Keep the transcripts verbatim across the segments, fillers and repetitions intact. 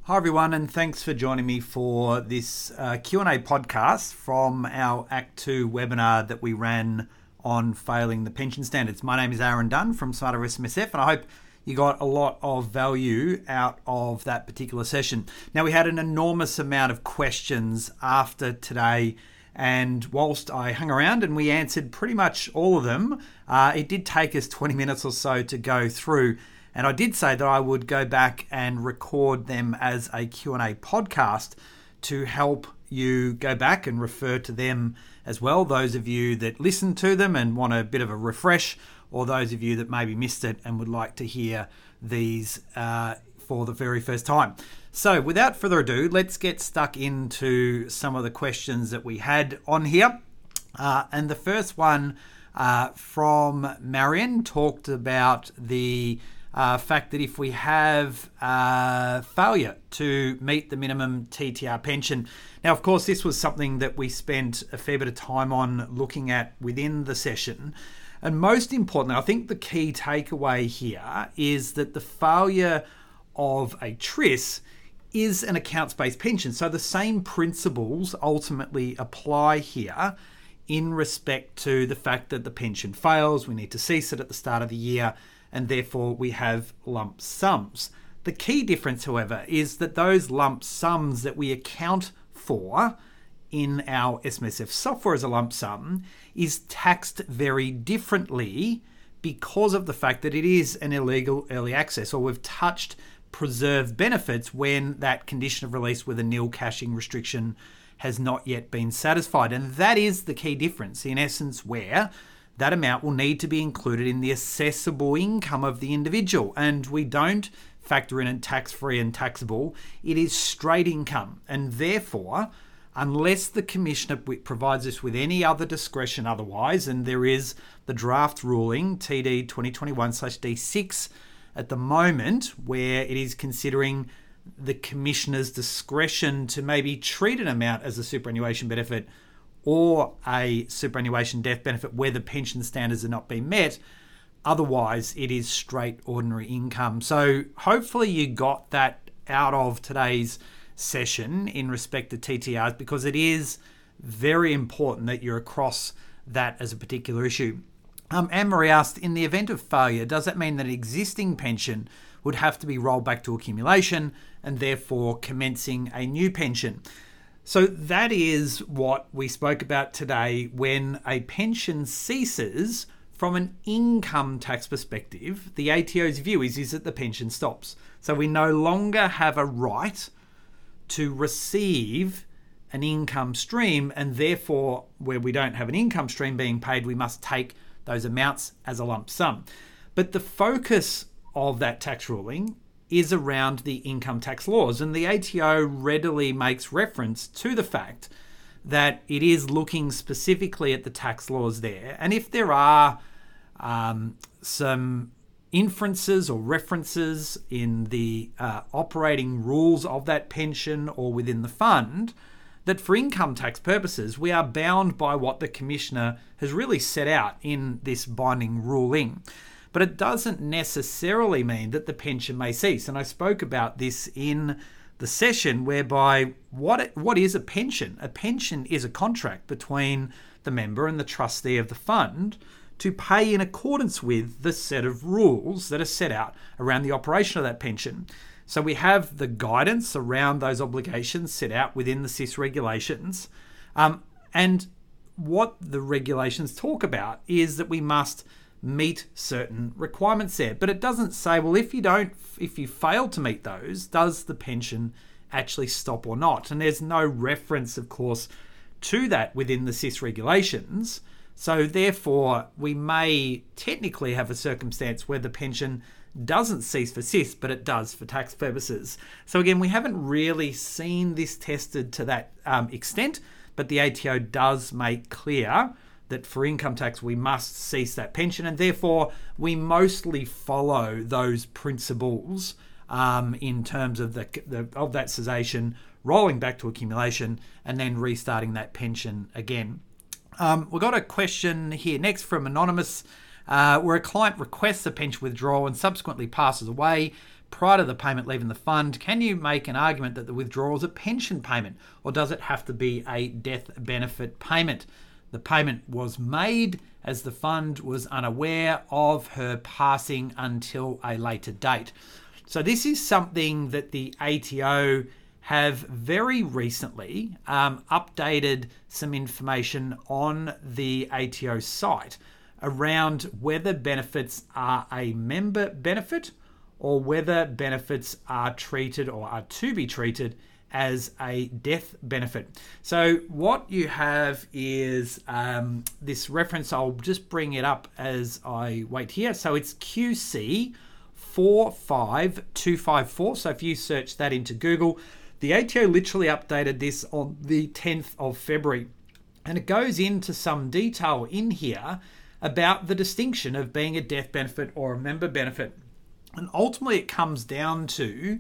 Hi everyone, and thanks for joining me for this uh, Q and A podcast from our Act two webinar that we ran on failing the pension standards. My name is Aaron Dunn from Smarter S M S F, and I hope you got a lot of value out of that particular session. Now, we had an enormous amount of questions after today, and whilst I hung around and we answered pretty much all of them, uh, it did take us twenty minutes or so to go through. And I did say that I would go back and record them as a Q and A podcast to help you go back and refer to them as well. Those of you that listened to them and want a bit of a refresh, or those of you that maybe missed it and would like to hear these uh, for the very first time. So without further ado, let's get stuck into some of the questions that we had on here. Uh, and the first one uh, from Marion talked about the Uh, fact that if we have uh, failure to meet the minimum T T R pension. Now, of course, this was something that we spent a fair bit of time on looking at within the session. And most importantly, I think the key takeaway here is that the failure of a T R I S is an accounts-based pension. So the same principles ultimately apply here in respect to the fact that the pension fails. We need to cease it at the start of the year, and therefore we have lump sums. The key difference, however, is that those lump sums that we account for in our S M S F software as a lump sum is taxed very differently because of the fact that it is an illegal early access, or we've touched preserved benefits when that condition of release with a nil cashing restriction has not yet been satisfied. And that is the key difference, in essence, where that amount will need to be included in the assessable income of the individual. And we don't factor in it tax-free and taxable. It is straight income. And therefore, unless the Commissioner provides us with any other discretion otherwise, and there is the draft ruling, T D twenty twenty-one slash D six at the moment, where it is considering the Commissioner's discretion to maybe treat an amount as a superannuation benefit or a superannuation death benefit where the pension standards are not being met. Otherwise, it is straight ordinary income. So hopefully you got that out of today's session in respect to T T Rs, because it is very important that you're across that as a particular issue. Um, Anne-Marie asked, in the event of failure, does that mean that an existing pension would have to be rolled back to accumulation and therefore commencing a new pension? So that is what we spoke about today. When a pension ceases, from an income tax perspective, the A T O's view is, is that the pension stops. So we no longer have a right to receive an income stream, and therefore, where we don't have an income stream being paid, we must take those amounts as a lump sum. But the focus of that tax ruling is around the income tax laws, and the A T O readily makes reference to the fact that it is looking specifically at the tax laws there. And if there are um, some inferences or references in the uh, operating rules of that pension or within the fund, that for income tax purposes, we are bound by what the Commissioner has really set out in this binding ruling. But it doesn't necessarily mean that the pension may cease. And I spoke about this in the session, whereby what it, what is a pension? A pension is a contract between the member and the trustee of the fund to pay in accordance with the set of rules that are set out around the operation of that pension. So we have the guidance around those obligations set out within the S I S regulations. Um, and what the regulations talk about is that we must meet certain requirements there. But it doesn't say, well, if you don't, if you fail to meet those, does the pension actually stop or not? And there's no reference, of course, to that within the S I S regulations. So therefore, we may technically have a circumstance where the pension doesn't cease for S I S, but it does for tax purposes. So again, we haven't really seen this tested to that um, extent, but the A T O does make clear that for income tax, we must cease that pension, and therefore we mostly follow those principles um, in terms of the, the of that cessation, rolling back to accumulation, and then restarting that pension again. Um, we've got a question here next from Anonymous, uh, where a client requests a pension withdrawal and subsequently passes away. prior to the payment leaving the fund, can you make an argument that the withdrawal is a pension payment, or does it have to be a death benefit payment? The payment was made as the fund was unaware of her passing until a later date. So this is something that the A T O have very recently um, updated some information on the A T O site around whether benefits are a member benefit or whether benefits are treated or are to be treated as a death benefit. So what you have is um, this reference. I'll just bring it up as I wait here. So it's Q C four five two five four. So if you search that into Google, the A T O literally updated this on the tenth of February. And it goes into some detail in here about the distinction of being a death benefit or a member benefit. And ultimately it comes down to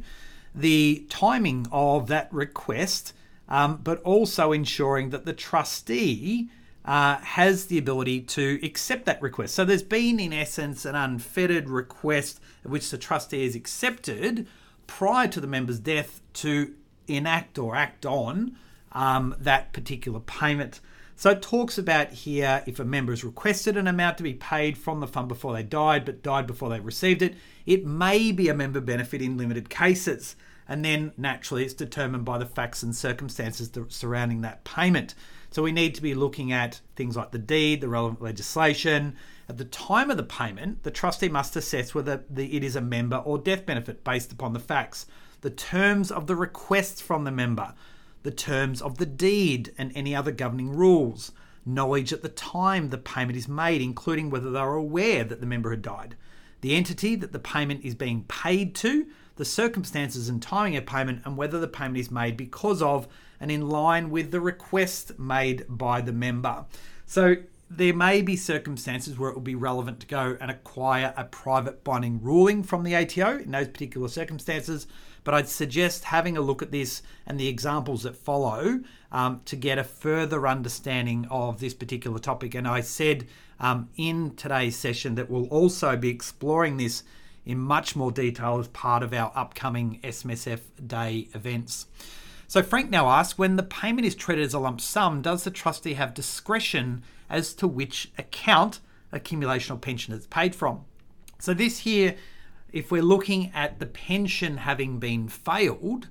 the timing of that request, um, but also ensuring that the trustee uh, has the ability to accept that request. So there's been, in essence, an unfettered request which the trustee has accepted prior to the member's death to enact or act on um, that particular payment. So it talks about here, if a member has requested an amount to be paid from the fund before they died, but died before they received it, it may be a member benefit in limited cases. And then naturally it's determined by the facts and circumstances surrounding that payment. So we need to be looking at things like the deed, the relevant legislation. At the time of the payment, the trustee must assess whether the, it is a member or death benefit based upon the facts, the terms of the requests from the member, the terms of the deed and any other governing rules, knowledge at the time the payment is made, including whether they were aware that the member had died, the entity that the payment is being paid to, the circumstances and timing of payment, and whether the payment is made because of and in line with the request made by the member. So there may be circumstances where it will be relevant to go and acquire a private binding ruling from the A T O in those particular circumstances, but I'd suggest having a look at this and the examples that follow um, to get a further understanding of this particular topic. And I said um, in today's session that we'll also be exploring this in much more detail as part of our upcoming S M S F Day events. So Frank now asks, when the payment is treated as a lump sum, does the trustee have discretion as to which account accumulation or pension is paid from? So this here, if we're looking at the pension having been failed,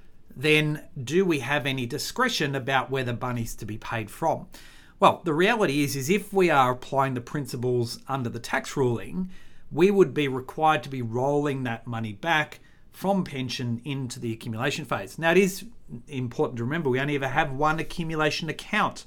then do we have any discretion about where the money's to be paid from? Well, the reality is, is if we are applying the principles under the tax ruling, we would be required to be rolling that money back from pension into the accumulation phase. Now, it is important to remember we only ever have one accumulation account.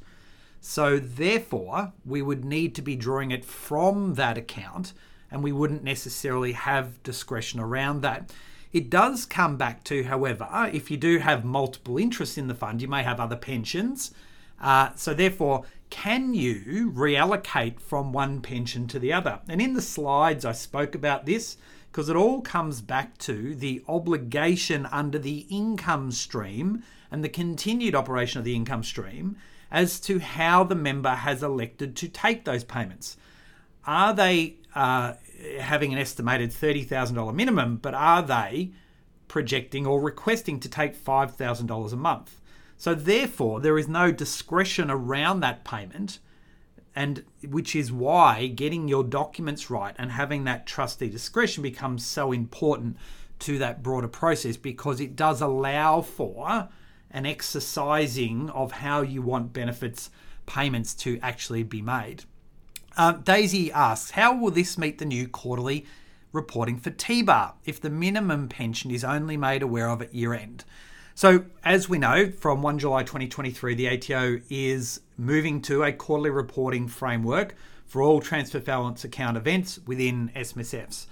So therefore, we would need to be drawing it from that account, and we wouldn't necessarily have discretion around that. It does come back to, however, if you do have multiple interests in the fund, you may have other pensions. Uh, so therefore, can you reallocate from one pension to the other? And in the slides, I spoke about this because it all comes back to the obligation under the income stream and the continued operation of the income stream as to how the member has elected to take those payments. Are they uh, having an estimated thirty thousand dollars minimum, but are they projecting or requesting to take five thousand dollars a month? So therefore, there is no discretion around that payment, and which is why getting your documents right and having that trustee discretion becomes so important to that broader process, because it does allow for an exercising of how you want benefits payments to actually be made. Um, Daisy asks, how will this meet the new quarterly reporting for T B A R if the minimum pension is only made aware of at year end? So as we know, from first of July twenty twenty-three, the A T O is moving to a quarterly reporting framework for all transfer balance account events within S M S Fs.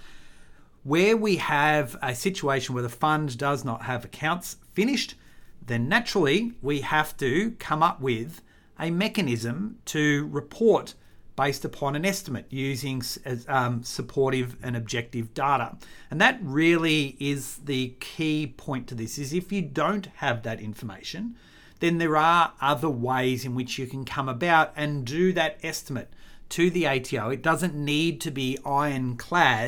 Where we have a situation where the fund does not have accounts finished, then naturally we have to come up with a mechanism to report based upon an estimate using um, supportive and objective data. And that really is the key point to this, is if you don't have that information, then there are other ways in which you can come about and do that estimate to the A T O. It doesn't need to be ironclad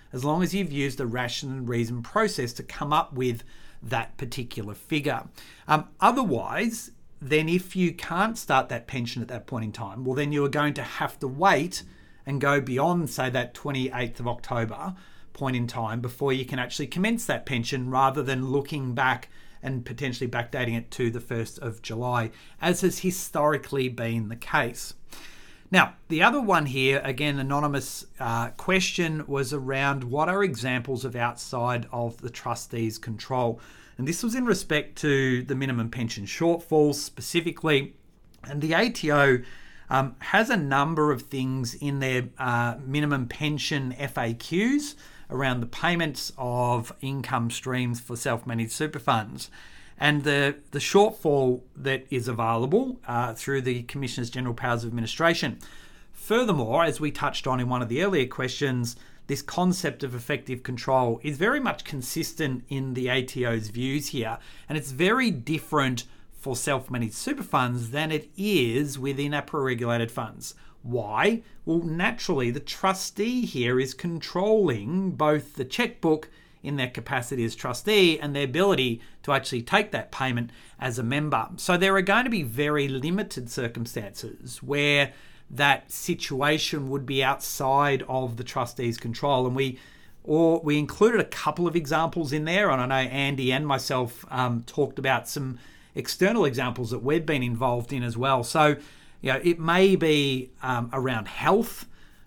as long as you've used a ration and reason process to come up with that particular figure. Um, otherwise, then if you can't start that pension at that point in time, well, then you are going to have to wait and go beyond, say, that twenty-eighth of October point in time before you can actually commence that pension, rather than looking back and potentially backdating it to the first of July, as has historically been the case. Now, the other one here, again, anonymous uh, question, was around what are examples of outside of the trustee's control. And this was in respect to the minimum pension shortfalls specifically. And the A T O um, has a number of things in their uh, minimum pension F A Qs around the payments of income streams for self-managed super funds. And the, the shortfall that is available uh, through the Commissioner's General Powers of Administration. Furthermore, as we touched on in one of the earlier questions, this concept of effective control is very much consistent in the A T O's views here, and it's very different for self-managed super funds than it is within A P R-regulated funds. Why? Well, naturally, the trustee here is controlling both the checkbook in their capacity as trustee and their ability to actually take that payment as a member. So there are going to be very limited circumstances where that situation would be outside of the trustee's control. And we or we included a couple of examples in there, and I know Andy and myself um, talked about some external examples that we've been involved in as well. So, you know, it may be um, around health,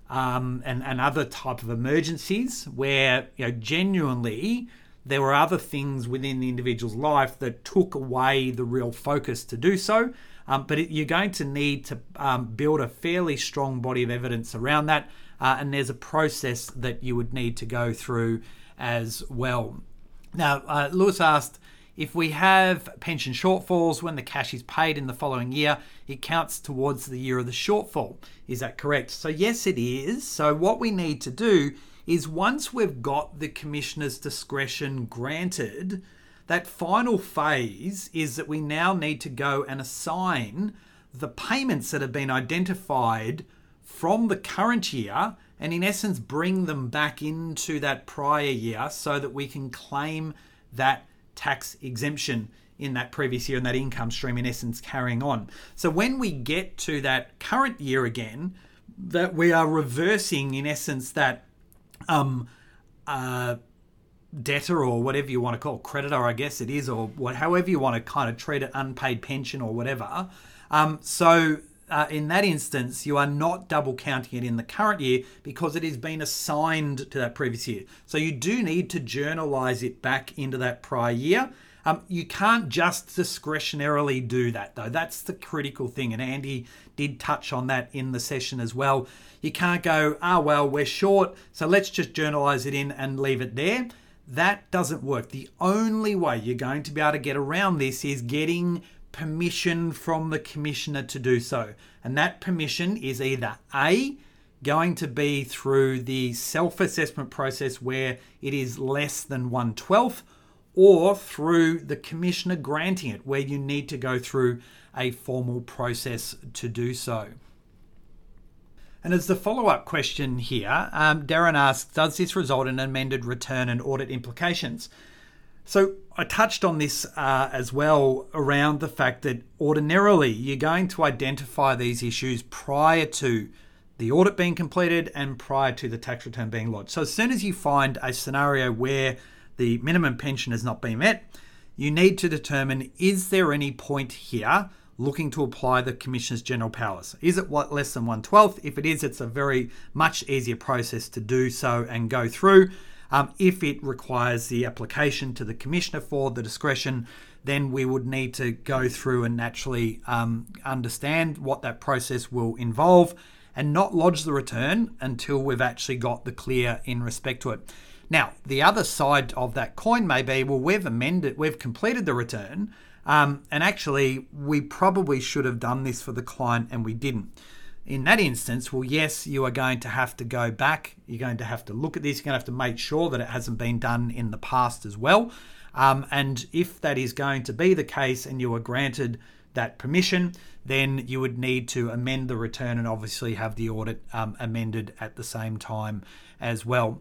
Um, and, and other type of emergencies where, you know, genuinely there were other things within the individual's life that took away the real focus to do so. Um, but it, you're going to need to um, build a fairly strong body of evidence around that. Uh, and there's a process that you would need to go through as well. Now, uh, Lewis asked, if we have pension shortfalls when the cash is paid in the following year, it counts towards the year of the shortfall. Is that correct? So yes, it is. So what we need to do is, once we've got the Commissioner's discretion granted, that final phase is that we now need to go and assign the payments that have been identified from the current year and in essence bring them back into that prior year so that we can claim that tax exemption in that previous year and that income stream in essence carrying on. So when we get to that current year again, that we are reversing in essence that um, uh, debtor, or whatever you want to call it, creditor, I guess it is, or what, however you want to kind of treat it, unpaid pension or whatever. Um, so uh, in that instance, you are not double counting it in the current year because it has been assigned to that previous year. So you do need to journalize it back into that prior year. Um, you can't just discretionarily do that, though. That's the critical thing, and Andy did touch on that in the session as well. You can't go, ah, well, we're short, so let's just journalize it in and leave it there. That doesn't work. The only way you're going to be able to get around this is getting permission from the Commissioner to do so. And that permission is either A, going to be through the self-assessment process where it is less than one twelfth, or through the Commissioner granting it, where you need to go through a formal process to do so. And as the follow-up question here, um, Darren asks, does this result in amended return and audit implications? So I touched on this uh, as well, around the fact that ordinarily you're going to identify these issues prior to the audit being completed and prior to the tax return being lodged. So as soon as you find a scenario where the minimum pension has not been met, you need to determine, is there any point here looking to apply the Commissioner's general powers? Is it what, less than one twelfth? If it is, it's a very much easier process to do so and go through. Um, if it requires the application to the Commissioner for the discretion, then we would need to go through and naturally um, understand what that process will involve and not lodge the return until we've actually got the clear in respect to it. Now, the other side of that coin may be, well, we've amended, we've completed the return, um, and actually we probably should have done this for the client and we didn't. In that instance, well, yes, you are going to have to go back. You're going to have to look at this. You're going to have to make sure that it hasn't been done in the past as well. Um, and if that is going to be the case and you are granted that permission, then you would need to amend the return and obviously have the audit um, amended at the same time as well.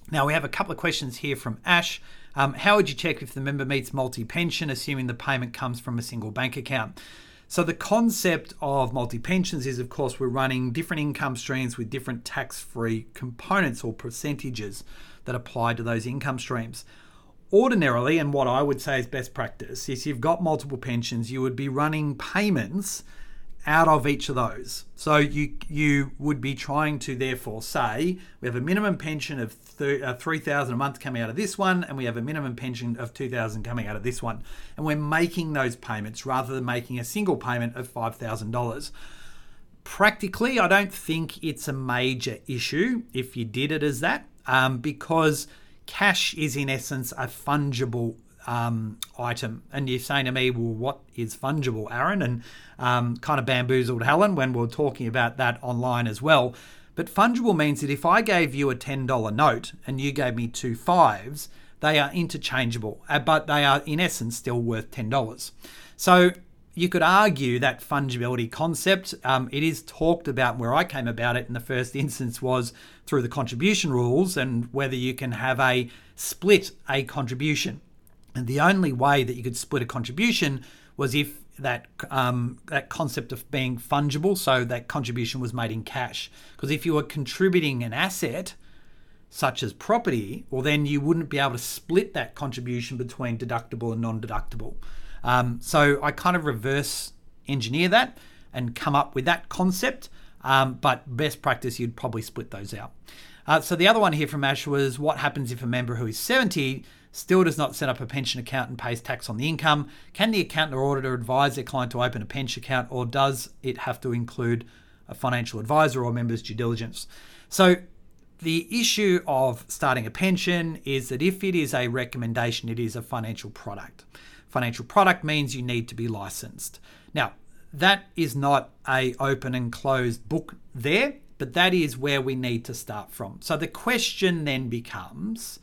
Now, we have a couple of questions here from Ash. Um, how would you check if the member meets multi-pension, assuming the payment comes from a single bank account? So the concept of multi-pensions is, of course, we're running different income streams with different tax-free components or percentages that apply to those income streams. Ordinarily, and what I would say is best practice, is you've got multiple pensions, you would be running payments out of each of those. So you you would be trying to therefore say, we have a minimum pension of th- uh, three thousand dollars a month coming out of this one, and we have a minimum pension of two thousand dollars coming out of this one. And we're making those payments rather than making a single payment of five thousand dollars. Practically, I don't think it's a major issue if you did it as that, um, because cash is in essence a fungible um, item. And you're saying to me, well, what is fungible, Aaron? And um, kind of bamboozled Helen when we were talking about that online as well. But fungible means that if I gave you a ten dollars note and you gave me two fives, they are interchangeable, but they are in essence still worth ten dollars. So you could argue that fungibility concept, um, it is talked about, where I came about it in the first instance was through the contribution rules and whether you can have a split a contribution. And the only way that you could split a contribution was if that um, that concept of being fungible, so that contribution was made in cash. Because if you were contributing an asset, such as property, well then you wouldn't be able to split that contribution between deductible and non-deductible. Um, so I kind of reverse engineer that and come up with that concept, um, but best practice, you'd probably split those out. Uh, so the other one here from Ash was, what happens if a member who is seventy still does not set up a pension account and pays tax on the income? Can the accountant or auditor advise their client to open a pension account, or does it have to include a financial advisor or member's due diligence? So the issue of starting a pension is that if it is a recommendation, it is a financial product. Financial product means you need to be licensed. Now, that is not a open and closed book there, but that is where we need to start from. So the question then becomes,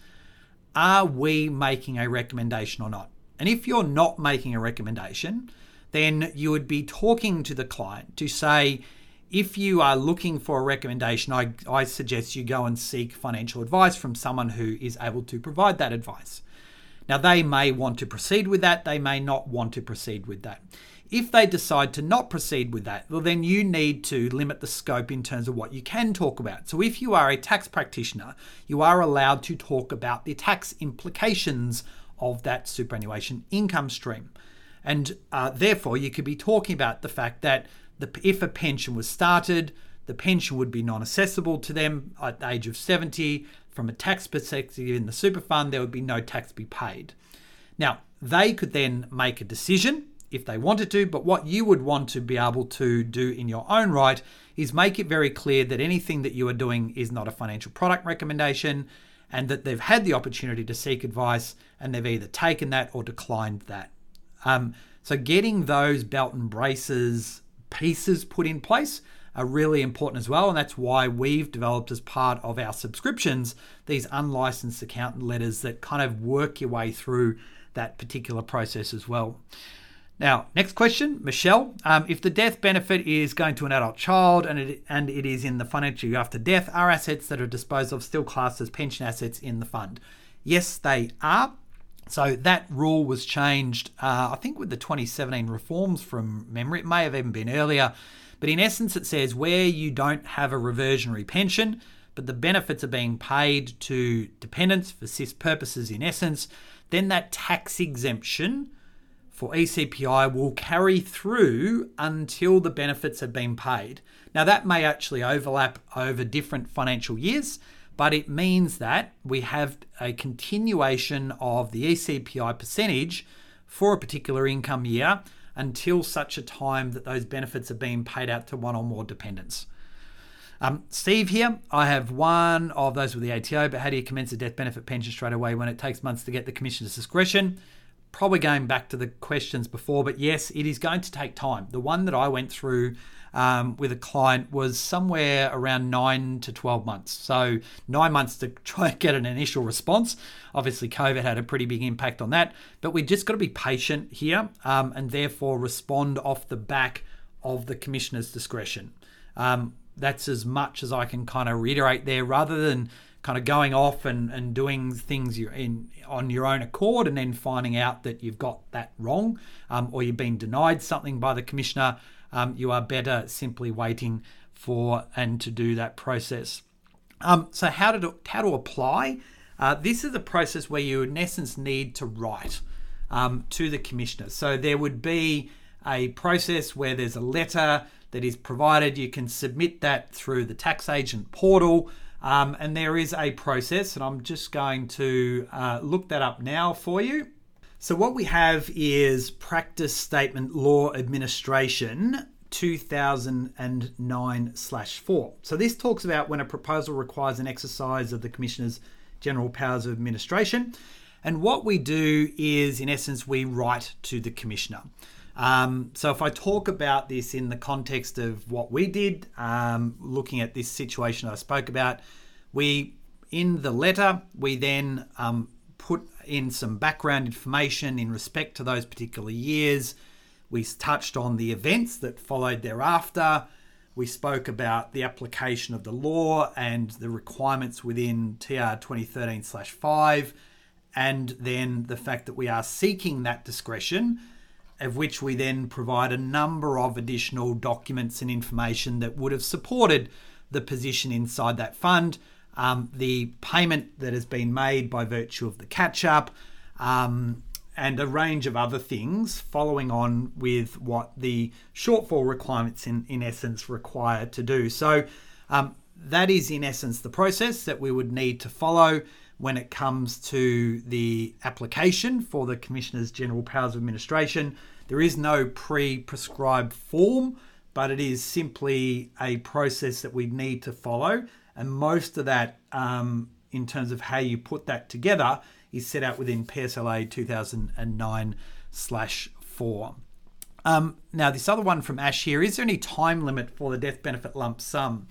are we making a recommendation or not? And if you're not making a recommendation, then you would be talking to the client to say, if you are looking for a recommendation, I, I suggest you go and seek financial advice from someone who is able to provide that advice. Now, they may want to proceed with that. They may not want to proceed with that. If they decide to not proceed with that, well, then you need to limit the scope in terms of what you can talk about. So if you are a tax practitioner, you are allowed to talk about the tax implications of that superannuation income stream. And uh, therefore, you could be talking about the fact that the, if a pension was started, the pension would be non-assessable to them at the age of seventy. From a tax perspective in the super fund, there would be no tax to be paid. Now, they could then make a decision if they wanted to, but what you would want to be able to do in your own right is make it very clear that anything that you are doing is not a financial product recommendation, and that they've had the opportunity to seek advice and they've either taken that or declined that. Um, so getting those belt and braces pieces put in place are really important as well, and that's why we've developed, as part of our subscriptions, these unlicensed accountant letters that kind of work your way through that particular process as well. Now, next question, Michelle. Um, if the death benefit is going to an adult child and it, and it is in the financial year after death, are assets that are disposed of still classed as pension assets in the fund? Yes, they are. So that rule was changed, uh, I think, with the twenty seventeen reforms from memory. It may have even been earlier. But in essence, it says where you don't have a reversionary pension, but the benefits are being paid to dependents for S I S purposes in essence, then that tax exemption for E C P I will carry through until the benefits have been paid. Now, that may actually overlap over different financial years, but it means that we have a continuation of the E C P I percentage for a particular income year until such a time that those benefits are being paid out to one or more dependents. Um, Steve here, I have one of those with the A T O, but how do you commence a death benefit pension straight away when it takes months to get the commissioner's discretion? Probably going back to the questions before, but yes, it is going to take time. The one that I went through um, with a client was somewhere around nine to twelve months. So nine months to try and get an initial response. Obviously, COVID had a pretty big impact on that, but we just got to be patient here um, and therefore respond off the back of the commissioner's discretion. Um, that's as much as I can kind of reiterate there, rather than kind of going off and, and doing things you're in on your own accord and then finding out that you've got that wrong, um, or you've been denied something by the commissioner, um, you are better simply waiting for and to do that process. Um, so how to how to apply? Uh, this is a process where you in essence need to write um, to the commissioner. So there would be a process where there's a letter that is provided. You can submit that through the tax agent portal, um, and there is a process, and I'm just going to uh, look that up now for you. So what we have is Practice Statement Law Administration two thousand nine slash four. So this talks about when a proposal requires an exercise of the Commissioner's general powers of administration. And what we do is, in essence, we write to the Commissioner. Um, so if I talk about this in the context of what we did, um, looking at this situation I spoke about, we, in the letter, we then um, put in some background information in respect to those particular years. We touched on the events that followed thereafter. We spoke about the application of the law and the requirements within T R twenty thirteen slash five, and then the fact that we are seeking that discretion, of which we then provide a number of additional documents and information that would have supported the position inside that fund, um, the payment that has been made by virtue of the catch-up, um, and a range of other things following on with what the shortfall requirements in, in essence require to do. So um, that is in essence the process that we would need to follow when it comes to the application for the Commissioner's General Powers of Administration. There is no pre-prescribed form, but it is simply a process that we need to follow. And most of that, um, in terms of how you put that together, is set out within P S L A two thousand nine slash four. Um, now, this other one from Ash here, is there any time limit for the death benefit lump sum?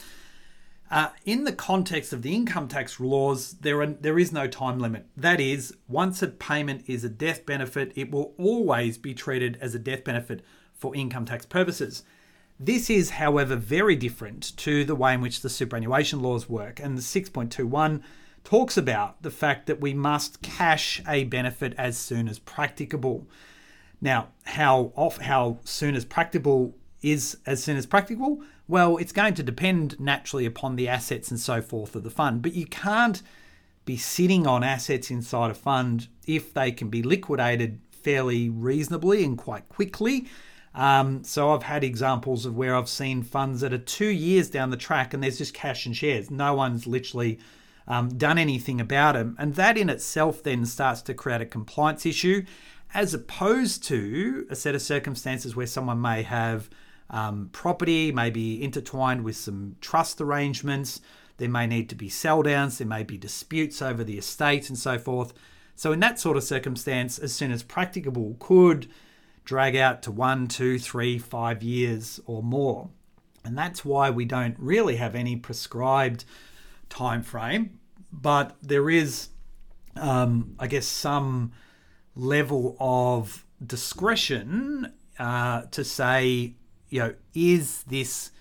Uh, in the context of the income tax laws, there are, there is no time limit. That is, once a payment is a death benefit, it will always be treated as a death benefit for income tax purposes. This is, however, very different to the way in which the superannuation laws work. And the six point two one talks about the fact that we must cash a benefit as soon as practicable. Now, how off, how soon as practicable is as soon as practicable? Well, it's going to depend naturally upon the assets and so forth of the fund, but you can't be sitting on assets inside a fund if they can be liquidated fairly reasonably and quite quickly. Um, so I've had examples of where I've seen funds that are two years down the track and there's just cash and shares. No one's literally um, done anything about them. And that in itself then starts to create a compliance issue, as opposed to a set of circumstances where someone may have um, property, maybe intertwined with some trust arrangements. There may need to be sell downs. There may be disputes over the estate and so forth. So in that sort of circumstance, as soon as practicable, could drag out to one, two, three, five years or more. And that's why we don't really have any prescribed time frame, but there is, um, I guess, some level of discretion uh, to say, you know, is this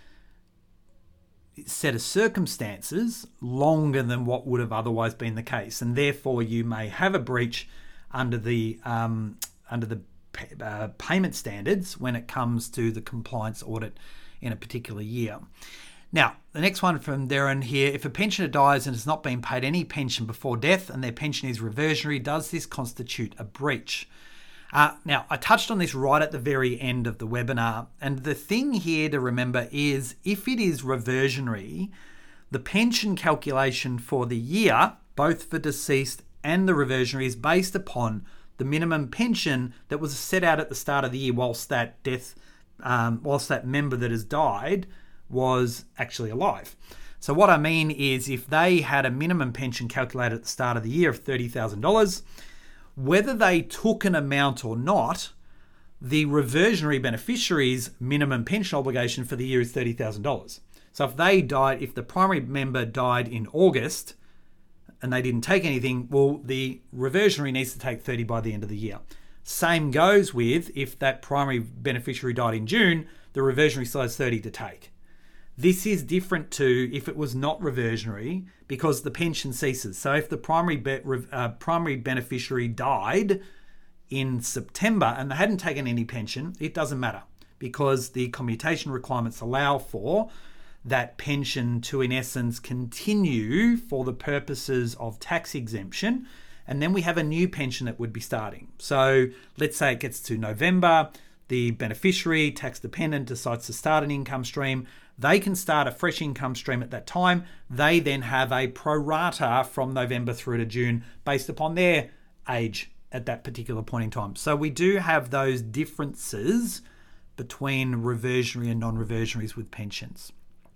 set of circumstances longer than what would have otherwise been the case, and therefore you may have a breach under the um, under the uh, payment standards when it comes to the compliance audit in a particular year. Now, the next one from Darren here: if a pensioner dies and has not been paid any pension before death and their pension is reversionary, does this constitute a breach? Uh, now, I touched on this right at the very end of the webinar, and the thing here to remember is if it is reversionary, the pension calculation for the year, both for deceased and the reversionary, is based upon the minimum pension that was set out at the start of the year whilst that death, um, whilst that member that has died was actually alive. So what I mean is if they had a minimum pension calculated at the start of the year of thirty thousand dollars, whether they took an amount or not, the reversionary beneficiary's minimum pension obligation for the year is thirty thousand dollars. So if they died, if the primary member died in August and they didn't take anything, well, the reversionary needs to take thirty by the end of the year. Same goes with if that primary beneficiary died in June, the reversionary still has thirty to take. This is different to if it was not reversionary because the pension ceases. So if the primary be- uh, primary beneficiary died in September and they hadn't taken any pension, it doesn't matter because the commutation requirements allow for that pension to, in essence, continue for the purposes of tax exemption. And then we have a new pension that would be starting. So let's say it gets to November, the beneficiary, tax dependent, decides to start an income stream. They can start a fresh income stream at that time. They then have a pro rata from November through to June based upon their age at that particular point in time. So we do have those differences between reversionary and non-reversionaries with pensions.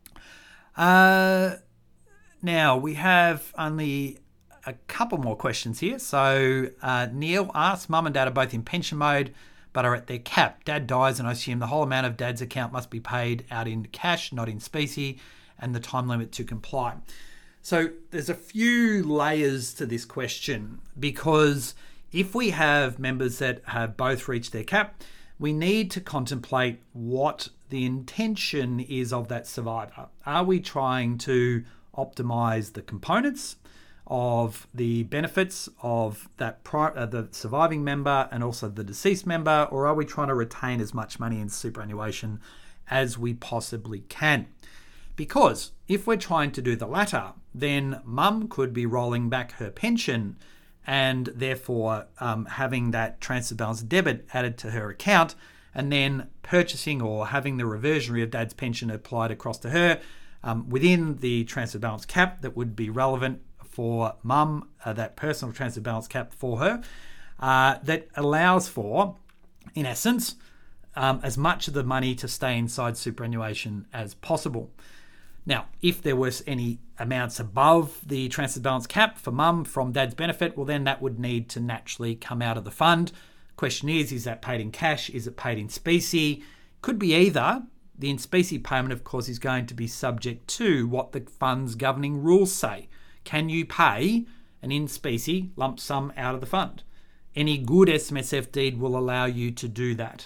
Uh, now we have only a couple more questions here. So uh, Neil asks, Mum and Dad are both in pension mode, but are at their cap. Dad dies, and I assume the whole amount of Dad's account must be paid out in cash, not in specie, and the time limit to comply. So there's a few layers to this question, because if we have members that have both reached their cap, we need to contemplate what the intention is of that survivor. Are we trying to optimize the components of the benefits of that pri- uh, the surviving member and also the deceased member, or are we trying to retain as much money in superannuation as we possibly can? Because if we're trying to do the latter, then Mum could be rolling back her pension and therefore um, having that transfer balance debit added to her account, and then purchasing or having the reversionary of Dad's pension applied across to her um, within the transfer balance cap that would be relevant for Mum, uh, that personal transfer balance cap for her, uh, that allows for, in essence, um, as much of the money to stay inside superannuation as possible. Now, if there was any amounts above the transfer balance cap for Mum from Dad's benefit, well, then that would need to naturally come out of the fund. Question is, is that paid in cash? Is it paid in specie? Could be either. The in specie payment, of course, is going to be subject to what the fund's governing rules say. Can you pay an in specie lump sum out of the fund? Any good S M S F deed will allow you to do that.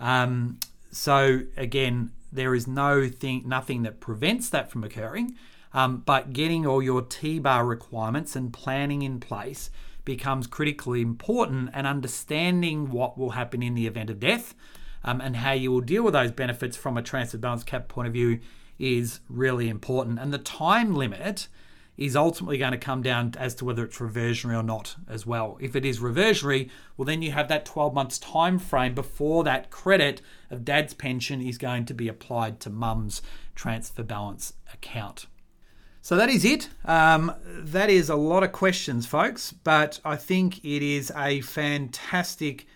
Um, so again, there is no thing, nothing that prevents that from occurring, um, but getting all your T bar requirements and planning in place becomes critically important, and understanding what will happen in the event of death um, and how you will deal with those benefits from a transfer balance cap point of view is really important. And the time limit is ultimately going to come down as to whether it's reversionary or not as well. If it is reversionary, well, then you have that twelve months time frame before that credit of Dad's pension is going to be applied to Mum's transfer balance account. So that is it. Um, that is a lot of questions, folks, but I think it is a fantastic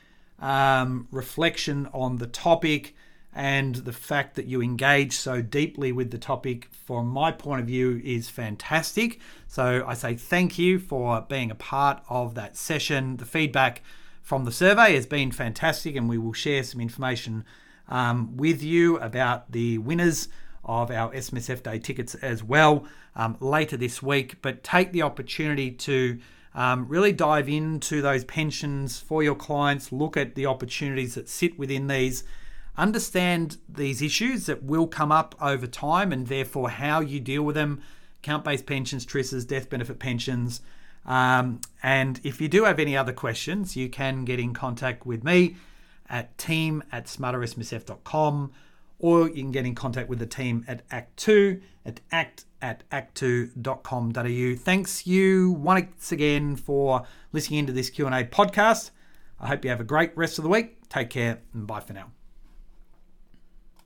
um, reflection on the topic, and the fact that you engage so deeply with the topic from my point of view is fantastic. So I say thank you for being a part of that session. The feedback from the survey has been fantastic, and we will share some information um, with you about the winners of our S M S F Day tickets as well um, later this week. But take the opportunity to um, really dive into those pensions for your clients, look at the opportunities that sit within these, understand these issues that will come up over time, and therefore how you deal with them: account-based pensions, T R I Ss, death benefit pensions. Um, and if you do have any other questions, you can get in contact with me at team at smarter S M S F dot com, or you can get in contact with the team at Act two at act at act two dot com dot a u. Thanks you once again for listening into this Q and A podcast. I hope you have a great rest of the week. Take care and bye for now.